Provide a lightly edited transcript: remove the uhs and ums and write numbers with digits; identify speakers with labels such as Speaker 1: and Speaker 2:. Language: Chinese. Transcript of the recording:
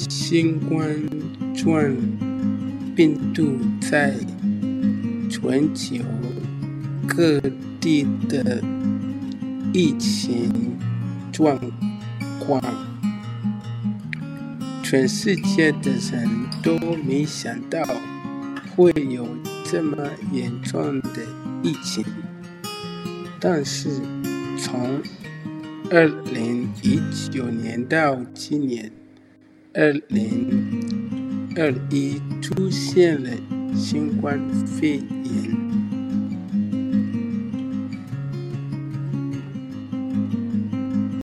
Speaker 1: 新冠状病毒在全球各地的疫情状况，全世界的人都没想到会有这么严重的疫情。但是从2019年到今年2021出现了新冠肺炎，